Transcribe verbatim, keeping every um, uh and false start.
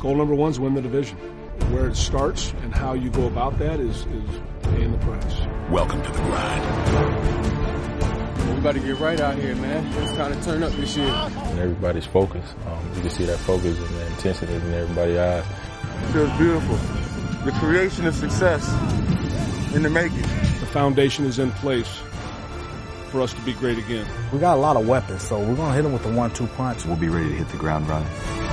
Goal number one is win the division. Where it starts and how you go about that is, is paying the price. Welcome to the grind. We about to get right out here, man. It's kind of turn up this year. And everybody's focused. Um, you can see that focus and the intensity in everybody's eyes. It feels beautiful. The creation of success in the making. The foundation is in place for us to be great again. We got a lot of weapons, so we're going to hit them with the one two punch. We'll be ready to hit the ground running.